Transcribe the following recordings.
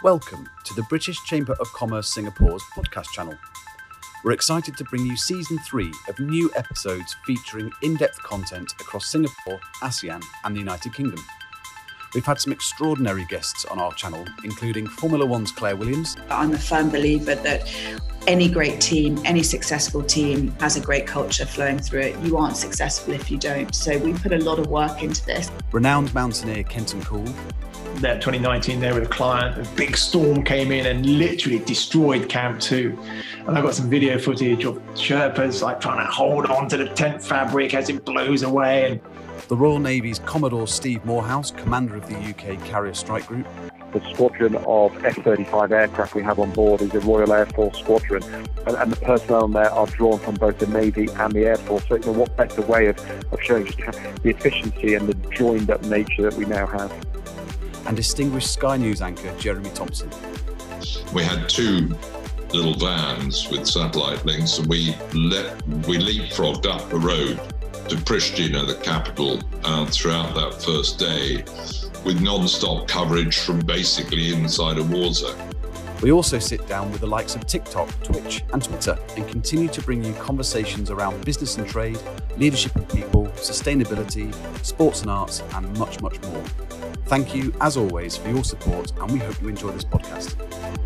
Welcome to the British Chamber of Commerce Singapore's podcast channel. We're excited to bring you Season 3 of new episodes featuring in-depth content across Singapore, ASEAN and the United Kingdom. We've had some extraordinary guests on our channel, including Formula One's Claire Williams. I'm a firm believer that any great team, any successful team has a great culture flowing through it. You aren't successful if you don't. So we put a lot of work into this. Renowned mountaineer Kenton Cool. There, 2019, there with a client, a big storm came in and literally destroyed Camp 2. And I got some video footage of Sherpas like trying to hold on to the tent fabric as it blows away. And the Royal Navy's Commodore Steve Morehouse, commander of the UK Carrier Strike Group. The squadron of F-35 aircraft we have on board is a Royal Air Force squadron, and the personnel there are drawn from both the Navy and the Air Force. So, what better way of showing just the efficiency and the joined-up nature that we now have. And distinguished Sky News anchor Jeremy Thompson. We had two little vans with satellite links, and we leapfrogged up the road to Pristina, the capital, throughout that first day, with non-stop coverage from basically inside a war zone. We also sit down with the likes of TikTok, Twitch and Twitter and continue to bring you conversations around business and trade, leadership and people, sustainability, sports and arts and much, much more. Thank you, as always, for your support and we hope you enjoy this podcast.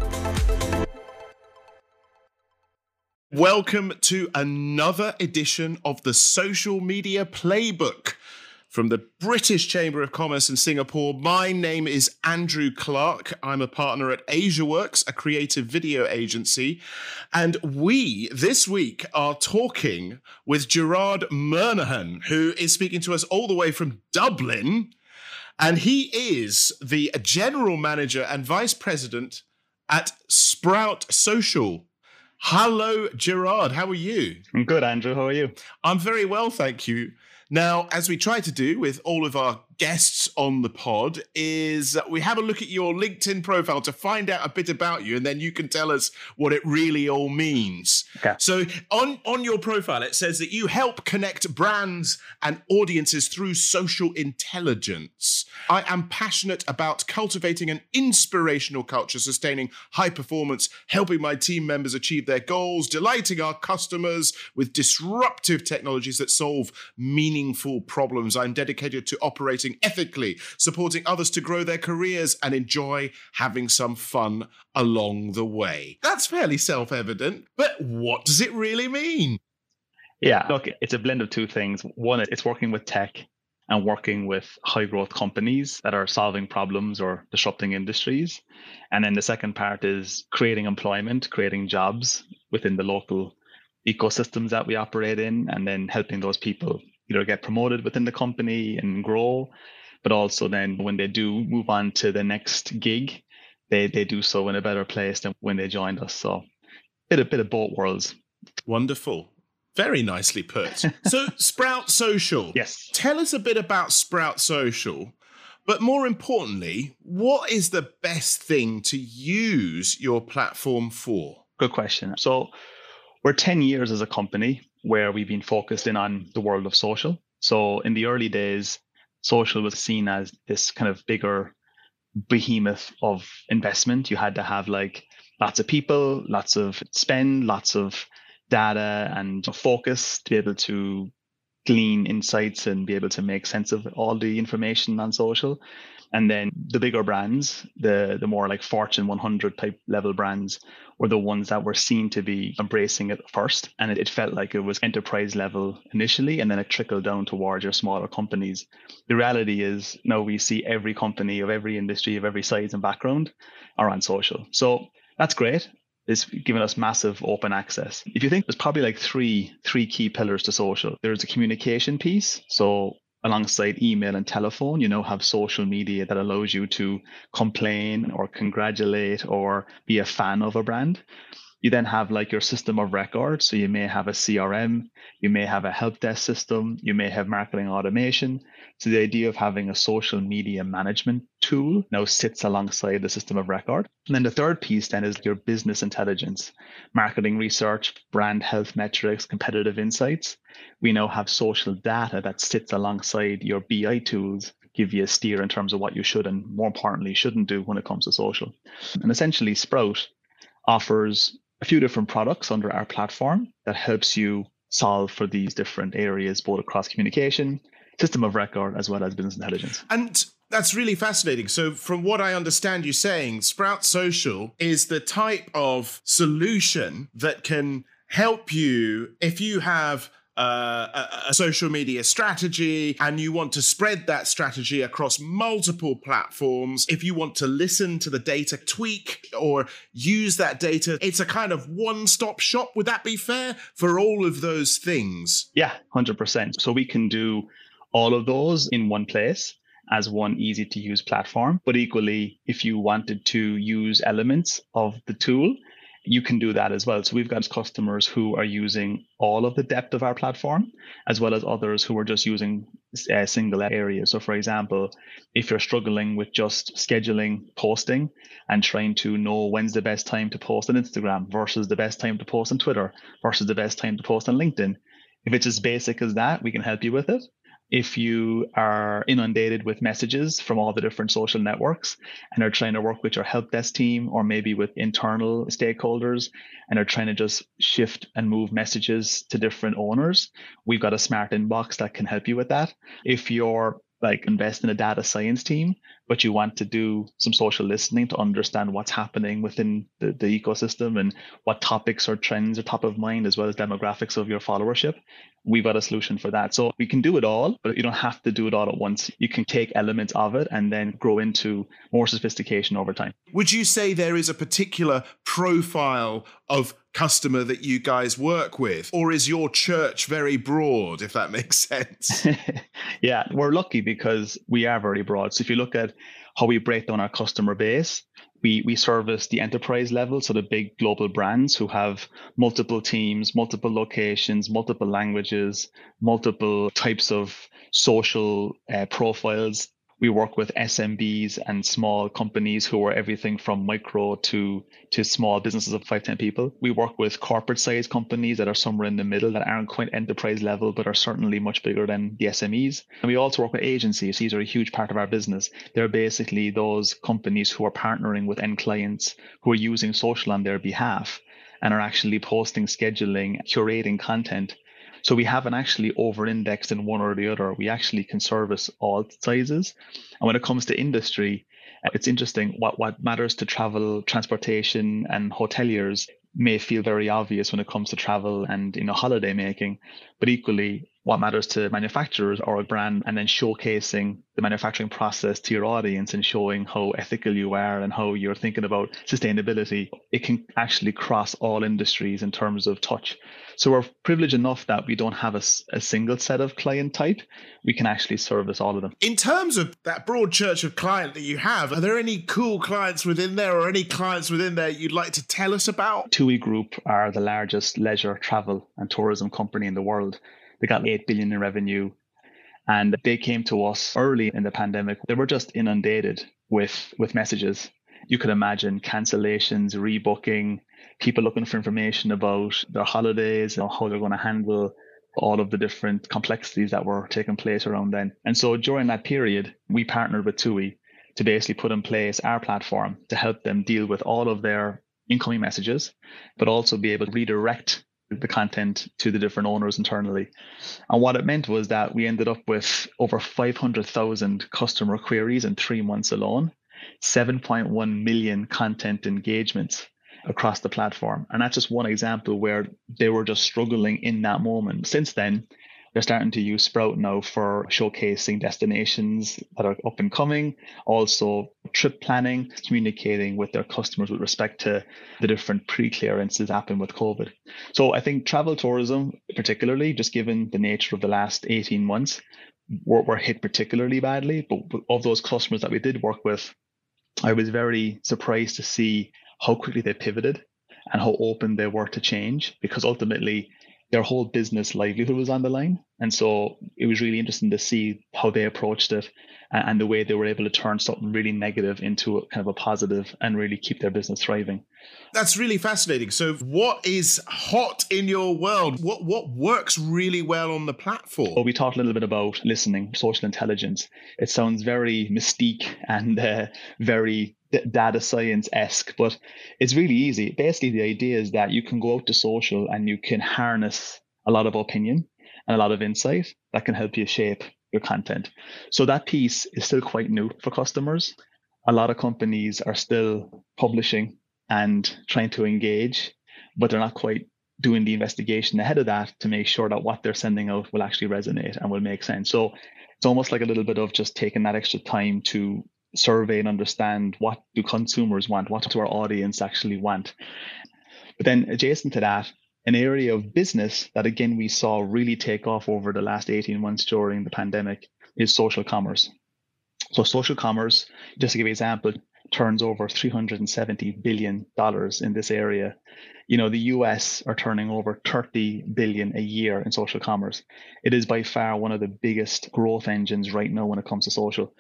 Welcome to another edition of the Social Media Playbook from the British Chamber of Commerce in Singapore. My name is Andrew Clark. I'm a partner at AsiaWorks, a creative video agency. And we, this week, are talking with Gerard Murnaghan, who is speaking to us all the way from Dublin. And he is the General Manager and Vice President at Sprout Social. Hello, Gerard. How are you? I'm good, Andrew. How are you? I'm very well, thank you. Now, as we try to do with all of our guests on the pod, is we have a look at your LinkedIn profile to find out a bit about you, and then you can tell us what it really all means. Okay. So on your profile, it says that you help connect brands and audiences through social intelligence. I am passionate about cultivating an inspirational culture, sustaining high performance, helping my team members achieve their goals, delighting our customers with disruptive technologies that solve meaningful problems. I'm dedicated to operating ethically, supporting others to grow their careers and enjoy having some fun along the way. That's fairly self-evident, but what does it really mean? Yeah, look, it's a blend of two things. One, it's working with tech and working with high growth companies that are solving problems or disrupting industries. And then the second part is creating employment, creating jobs within the local ecosystems that we operate in, and then helping those people either get promoted within the company and grow, but also then when they do move on to the next gig, they do so in a better place than when they joined us. So a bit of both worlds. Wonderful. Very nicely put. So Sprout Social. Yes. Tell us a bit about Sprout Social, but more importantly, what is the best thing to use your platform for? Good question. So we're 10 years as a company where we've been focused in on the world of social. So in the early days, social was seen as this kind of bigger behemoth of investment. You had to have like lots of people, lots of spend, lots of data and focus to be able to glean insights and be able to make sense of all the information on social. And then the bigger brands, the more like Fortune 100 type level brands were the ones that were seen to be embracing it first. And it felt like it was enterprise level initially, and then it trickled down towards your smaller companies. The reality is now we see every company of every industry, of every size and background are on social. So that's great. It's given us massive open access. If you think there's probably like three key pillars to social. There's a communication piece. So alongside email and telephone, you now have social media that allows you to complain or congratulate or be a fan of a brand. You then have like your system of record. So you may have a CRM, you may have a help desk system, you may have marketing automation. So the idea of having a social media management tool now sits alongside the system of record. And then the third piece then is your business intelligence, marketing research, brand health metrics, competitive insights. We now have social data that sits alongside your BI tools, give you a steer in terms of what you should and, more importantly, shouldn't do when it comes to social. And essentially, Sprout offers a few different products under our platform that helps you solve for these different areas, both across communication, system of record, as well as business intelligence. And that's really fascinating. So from what I understand you saying, Sprout Social is the type of solution that can help you if you have a social media strategy and you want to spread that strategy across multiple platforms. If you want to listen to the data, tweak or use that data, it's a kind of one-stop shop. Would that be fair for all of those things? Yeah, 100%. So we can do all of those in one place as one easy to use platform. But equally, if you wanted to use elements of the tool, you can do that as well. So we've got customers who are using all of the depth of our platform, as well as others who are just using a single area. So for example, if you're struggling with just scheduling posting and trying to know when's the best time to post on Instagram versus the best time to post on Twitter versus the best time to post on LinkedIn, if it's as basic as that, we can help you with it. If you are inundated with messages from all the different social networks and are trying to work with your help desk team or maybe with internal stakeholders and are trying to just shift and move messages to different owners, we've got a smart inbox that can help you with that. If you're invest in a data science team, but you want to do some social listening to understand what's happening within the ecosystem and what topics or trends are top of mind, as well as demographics of your followership, we've got a solution for that. So we can do it all, but you don't have to do it all at once. You can take elements of it and then grow into more sophistication over time. Would you say there is a particular profile of customer that you guys work with, or is your church very broad, if that makes sense? Yeah, we're lucky because we are very broad. So if you look at how we break down our customer base, we service the enterprise level, so the big global brands who have multiple teams, multiple locations, multiple languages, multiple types of social profiles. We work with SMBs and small companies who are everything from micro to small businesses of 5-10 people. We work with corporate sized companies that are somewhere in the middle that aren't quite enterprise level, but are certainly much bigger than the SMEs. And we also work with agencies. These are a huge part of our business. They're basically those companies who are partnering with end clients who are using social on their behalf and are actually posting, scheduling, curating content. So we haven't actually over-indexed in one or the other. We actually can service all sizes. And when it comes to industry, it's interesting. What matters to travel, transportation, and hoteliers may feel very obvious when it comes to travel and holiday making, but equally, what matters to manufacturers or a brand, and then showcasing the manufacturing process to your audience and showing how ethical you are and how you're thinking about sustainability, it can actually cross all industries in terms of touch. So we're privileged enough that we don't have a single set of client type. We can actually service all of them. In terms of that broad church of client that you have, are there any cool clients within there or any clients within there you'd like to tell us about? TUI Group are the largest leisure, travel and tourism company in the world. They got 8 billion in revenue, and they came to us early in the pandemic. They were just inundated with messages. You could imagine cancellations, rebooking, people looking for information about their holidays, how they're going to handle all of the different complexities that were taking place around then. And so during that period, we partnered with TUI to basically put in place our platform to help them deal with all of their incoming messages, but also be able to redirect the content to the different owners internally. And what it meant was that we ended up with over 500,000 customer queries in 3 months alone, 7.1 million content engagements across the platform. And that's just one example where they were just struggling in that moment. Since then, they're starting to use Sprout now for showcasing destinations that are up and coming, also trip planning, communicating with their customers with respect to the different pre-clearances happened with COVID. So I think travel tourism, particularly, just given the nature of the last 18 months, were hit particularly badly. But of those customers that we did work with, I was very surprised to see how quickly they pivoted and how open they were to change, because ultimately their whole business livelihood was on the line. And so it was really interesting to see how they approached it and the way they were able to turn something really negative into a kind of a positive and really keep their business thriving. That's really fascinating. So what is hot in your world? What works really well on the platform? Well, we talked a little bit about listening, social intelligence. It sounds very mystique and very data science-esque, but it's really easy. Basically, the idea is that you can go out to social and you can harness a lot of opinion and a lot of insight that can help you shape your content. So that piece is still quite new for customers. A lot of companies are still publishing and trying to engage, but they're not quite doing the investigation ahead of that to make sure that what they're sending out will actually resonate and will make sense. So it's almost like a little bit of just taking that extra time to survey and understand what do consumers want, what do our audience actually want. But then adjacent to that, an area of business that, again, we saw really take off over the last 18 months during the pandemic is social commerce. So social commerce, just to give you an example, turns over $370 billion in this area. You know, the US are turning over 30 billion a year in social commerce. It is by far one of the biggest growth engines right now when it comes to social.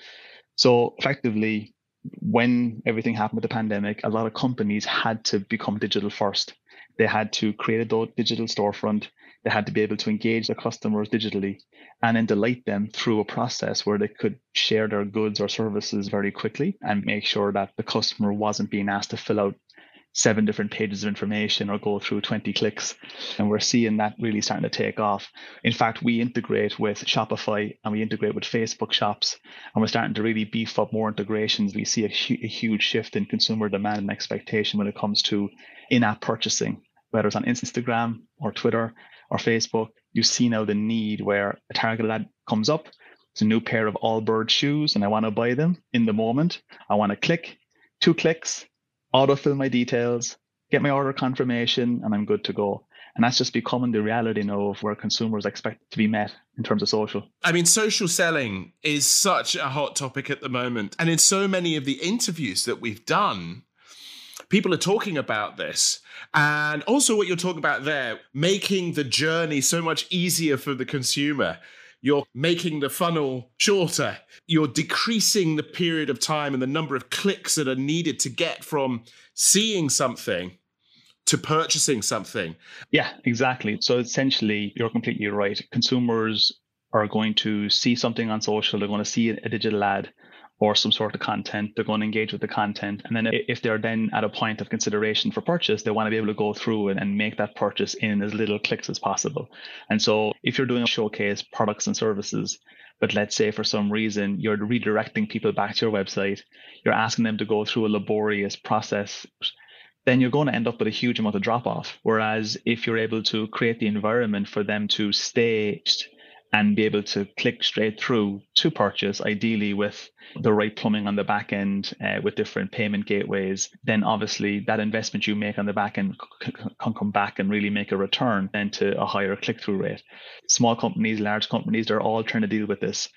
So effectively, when everything happened with the pandemic, a lot of companies had to become digital first. They had to create a digital storefront. They had to be able to engage their customers digitally and then delight them through a process where they could share their goods or services very quickly and make sure that the customer wasn't being asked to fill out 7 different pages of information or go through 20 clicks. And we're seeing that really starting to take off. In fact, we integrate with Shopify and we integrate with Facebook shops, and we're starting to really beef up more integrations. We see a huge shift in consumer demand and expectation when it comes to in-app purchasing, whether it's on Instagram or Twitter or Facebook. You see now the need where a targeted ad comes up. It's a new pair of Allbirds shoes and I want to buy them in the moment. I want to click, 2 clicks, autofill my details, get my order confirmation, and I'm good to go. And that's just becoming the reality now of where consumers expect to be met in terms of social. I mean, social selling is such a hot topic at the moment. And in so many of the interviews that we've done, people are talking about this. And also what you're talking about there, making the journey so much easier for the consumer. You're making the funnel shorter. You're decreasing the period of time and the number of clicks that are needed to get from seeing something to purchasing something. Yeah, exactly. So essentially, you're completely right. Consumers are going to see something on social. They're going to see a digital ad or some sort of content. They're going to engage with the content. And then if they're then at a point of consideration for purchase, they want to be able to go through and make that purchase in as little clicks as possible. And so if you're doing a showcase products and services, but let's say for some reason you're redirecting people back to your website, you're asking them to go through a laborious process, then you're going to end up with a huge amount of drop off. Whereas if you're able to create the environment for them to stay and be able to click straight through to purchase, ideally with the right plumbing on the back end, with different payment gateways, then obviously that investment you make on the back end can come back and really make a return then to a higher click-through rate. Small companies, large companies, they're all trying to deal with this.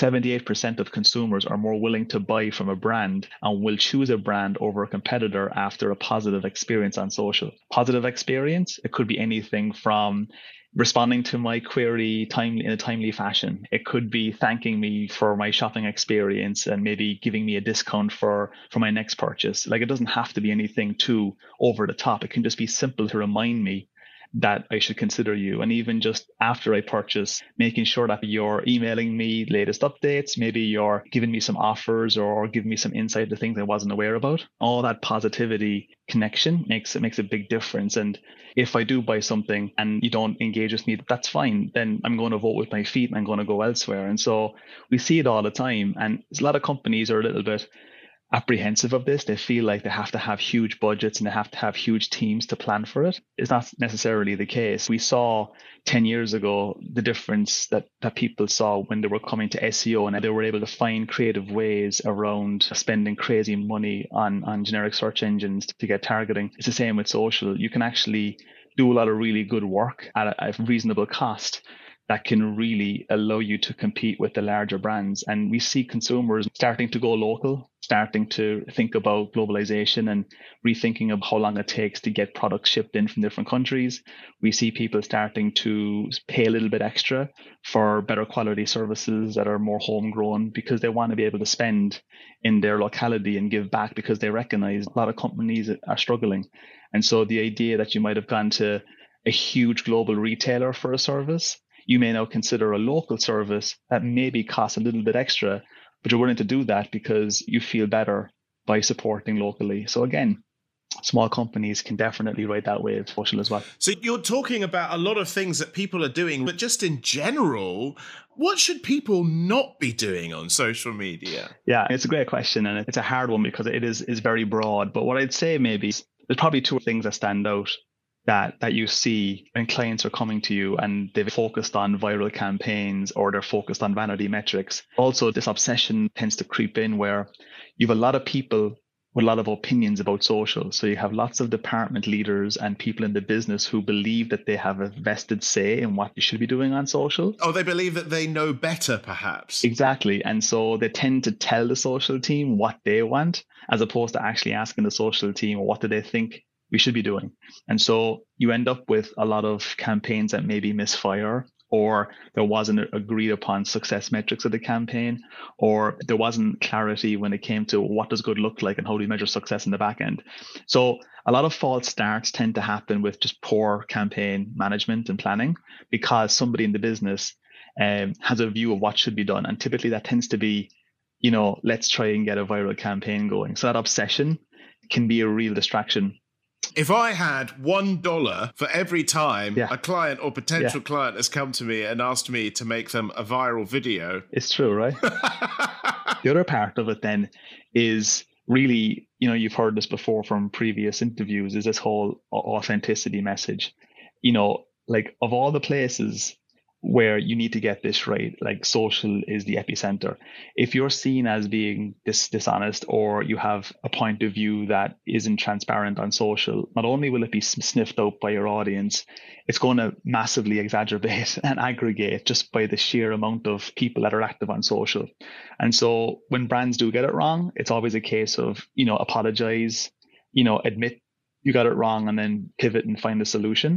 78% of consumers are more willing to buy from a brand and will choose a brand over a competitor after a positive experience on social. Positive experience, it could be anything from responding to my query in a timely fashion. It could be thanking me for my shopping experience and maybe giving me a discount for my next purchase. Like, it doesn't have to be anything too over the top. It can just be simple to remind me that I should consider you. And even just after I purchase, making sure that you're emailing me latest updates, maybe you're giving me some offers or giving me some insight to things I wasn't aware about. All that positivity connection makes a big difference. And if I do buy something and you don't engage with me, that's fine. Then I'm going to vote with my feet and I'm going to go elsewhere. And so we see it all the time. And a lot of companies are a little bit apprehensive of this. They feel like they have to have huge budgets and they have to have huge teams to plan for it. It's not necessarily the case. We saw 10 years ago the difference that people saw when they were coming to SEO, and they were able to find creative ways around spending crazy money on generic search engines to get targeting. It's the same with social. You can actually do a lot of really good work at a reasonable cost that can really allow you to compete with the larger brands. And we see consumers starting to go local, starting to think about globalization and rethinking of how long it takes to get products shipped in from different countries. We see people starting to pay a little bit extra for better quality services that are more homegrown because they want to be able to spend in their locality and give back, because they recognize a lot of companies are struggling. And so the idea that you might have gone to a huge global retailer for a service, you may now consider a local service that maybe costs a little bit extra, but you're willing to do that because you feel better by supporting locally. So again, small companies can definitely ride that wave social as well. So you're talking about a lot of things that people are doing, but just in general, what should people not be doing on social media? Yeah, it's a great question, and it's a hard one because it is very broad. But what I'd say maybe is there's probably two things that stand out that you see when clients are coming to you and they've focused on viral campaigns or they're focused on vanity metrics. Also, this obsession tends to creep in where you have a lot of people with a lot of opinions about social. So you have lots of department leaders and people in the business who believe that they have a vested say in what you should be doing on social. Oh, they believe that they know better, perhaps. Exactly. And so they tend to tell the social team what they want, as opposed to actually asking the social team, what do they think we should be doing? And so you end up with a lot of campaigns that maybe misfire, or there wasn't agreed upon success metrics of the campaign, or there wasn't clarity when it came to what does good look like and how do you measure success in the back end. So a lot of false starts tend to happen with just poor campaign management and planning, because somebody in the business has a view of what should be done. And typically that tends to be, let's try and get a viral campaign going. So that obsession can be a real distraction. If I had $1 for every time Yeah. a client or potential Yeah. client has come to me and asked me to make them a viral video. It's true, right? The other part of it then is really, you've heard this before from previous interviews, is this whole authenticity message. Like of all the places where you need to get this right, like social is the epicenter. If you're seen as being dishonest, or you have a point of view that isn't transparent on social, not only will it be sniffed out by your audience, it's going to massively exacerbate and aggregate just by the sheer amount of people that are active on social. And so when brands do get it wrong, it's always a case of, apologize, admit you got it wrong, and then pivot and find a solution.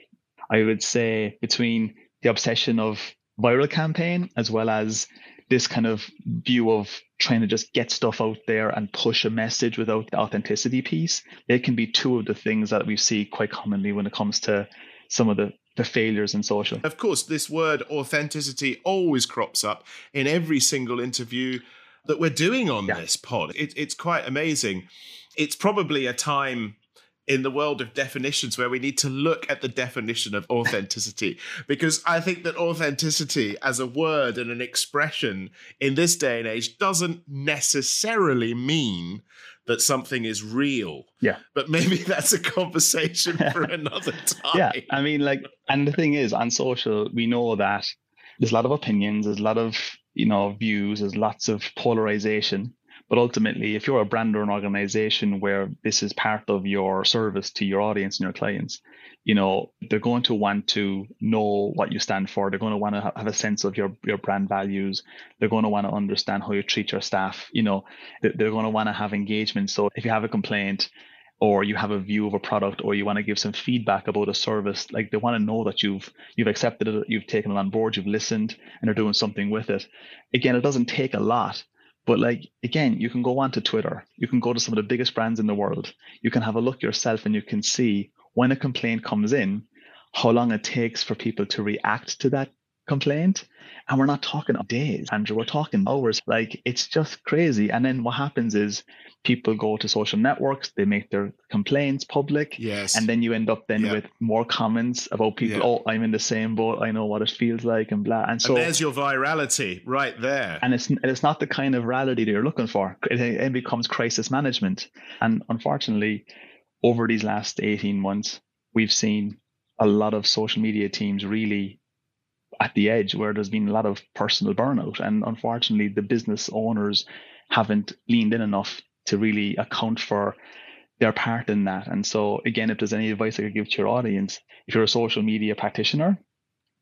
I would say between the obsession of viral campaign, as well as this kind of view of trying to just get stuff out there and push a message without the authenticity piece, they can be two of the things that we see quite commonly when it comes to some of the failures in social. Of course, this word authenticity always crops up in every single interview that we're doing on this pod. It's quite amazing. It's probably a time in the world of definitions where we need to look at the definition of authenticity, because I think that authenticity as a word and an expression in this day and age doesn't necessarily mean that something is real. Yeah. But maybe that's a conversation for another time. Yeah. I mean, and the thing is, on social, we know that there's a lot of opinions, there's a lot of, views, there's lots of polarization. But ultimately, if you're a brand or an organization where this is part of your service to your audience and your clients, they're going to want to know what you stand for. They're going to want to have a sense of your brand values. They're going to want to understand how you treat your staff. They're going to want to have engagement. So if you have a complaint, or you have a view of a product, or you want to give some feedback about a service, like they want to know that you've accepted it, you've taken it on board, you've listened, and are doing something with it. Again, it doesn't take a lot. But again, you can go onto Twitter, you can go to some of the biggest brands in the world, you can have a look yourself, and you can see when a complaint comes in, how long it takes for people to react to that complaint. And we're not talking days, Andrew, we're talking hours. It's just crazy. And then what happens is people go to social networks, they make their complaints public. Yes. And then you end up with more comments about people, oh, I'm in the same boat, I know what it feels like, and blah. And so there's your virality right there. And it's not the kind of virality that you're looking for. It becomes crisis management. And unfortunately, over these last 18 months, we've seen a lot of social media teams really at the edge, where there's been a lot of personal burnout. And unfortunately, the business owners haven't leaned in enough to really account for their part in that. And so again, if there's any advice I could give to your audience, if you're a social media practitioner,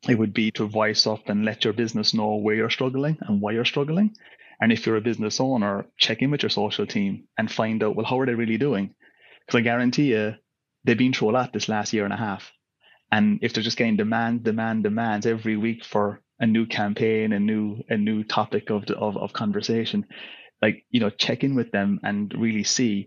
it would be to voice up and let your business know where you're struggling and why you're struggling. And if you're a business owner, check in with your social team and find out, well, how are they really doing? Because I guarantee you, they've been through a lot this last year and a half. And if they're just getting demands every week for a new campaign, a new topic of conversation, like, check in with them and really see,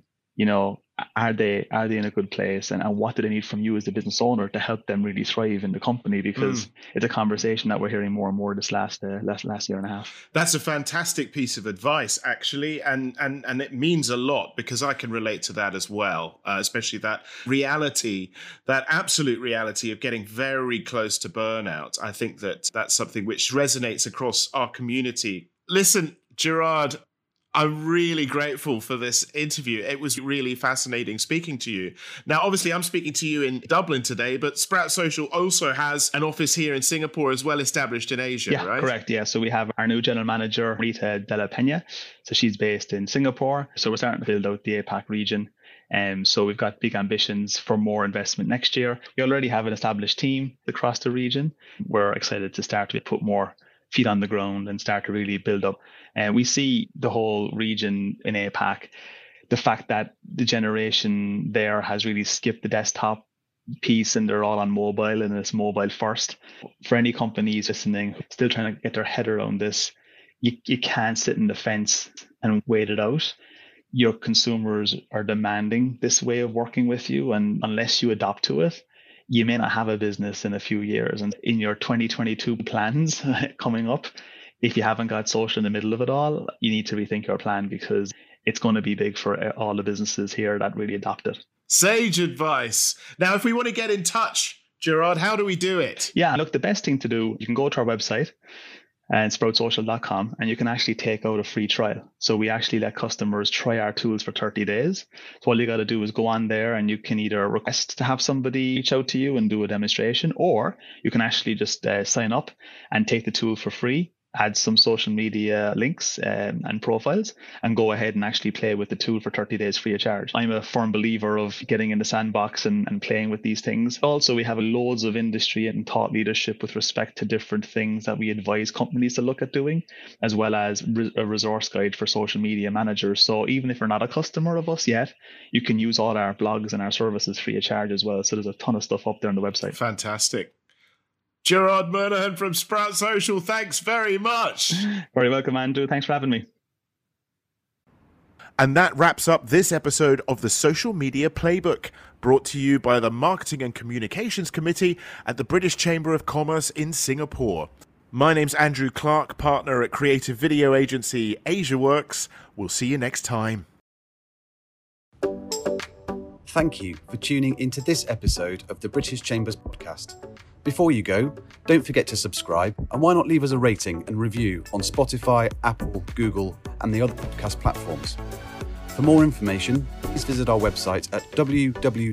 are they in a good place, and what do they need from you as the business owner to help them really thrive in the company? Because it's a conversation that we're hearing more and more this last year and a half. That's a fantastic piece of advice, actually, and it means a lot, because I can relate to that as well, especially that reality, that absolute reality of getting very close to burnout. I think that's something which resonates across our community. Listen, Gerard, I'm really grateful for this interview. It was really fascinating speaking to you. Now, obviously, I'm speaking to you in Dublin today, but Sprout Social also has an office here in Singapore as well, established in Asia, right? Correct. Yeah. So we have our new general manager, Rita Della Pena. So she's based in Singapore. So we're starting to build out the APAC region. So we've got big ambitions for more investment next year. We already have an established team across the region. We're excited to start to put more feet on the ground and start to really build up. And we see the whole region in APAC, the fact that the generation there has really skipped the desktop piece and they're all on mobile, and it's mobile first. For any companies listening, still trying to get their head around this, you can't sit in the fence and wait it out. Your consumers are demanding this way of working with you, and unless you adopt to it, you may not have a business in a few years. And in your 2022 plans coming up, if you haven't got social in the middle of it all, you need to rethink your plan, because it's going to be big for all the businesses here that really adopt it. Sage advice. Now, if we want to get in touch, Gerard, how do we do it? Yeah, look, the best thing to do, you can go to our website and sproutsocial.com, and you can actually take out a free trial. So we actually let customers try our tools for 30 days. So all you got to do is go on there, and you can either request to have somebody reach out to you and do a demonstration, or you can actually just sign up and take the tool for free, add some social media links and profiles, and go ahead and actually play with the tool for 30 days free of charge. I'm a firm believer of getting in the sandbox and playing with these things. Also, we have loads of industry and thought leadership with respect to different things that we advise companies to look at doing, as well as a resource guide for social media managers. So even if you're not a customer of us yet, you can use all our blogs and our services free of charge as well. So there's a ton of stuff up there on the website. Fantastic. Gerard Murnaghan from Sprout Social, thanks very much. Very welcome, Andrew. Thanks for having me. And that wraps up this episode of the Social Media Playbook, brought to you by the Marketing and Communications Committee at the British Chamber of Commerce in Singapore. My name's Andrew Clark, partner at creative video agency AsiaWorks. We'll see you next time. Thank you for tuning into this episode of the British Chamber's podcast. Before you go, don't forget to subscribe, and why not leave us a rating and review on Spotify, Apple, Google, and the other podcast platforms. For more information, please visit our website at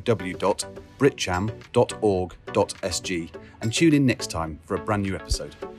www.britcham.org.sg and tune in next time for a brand new episode.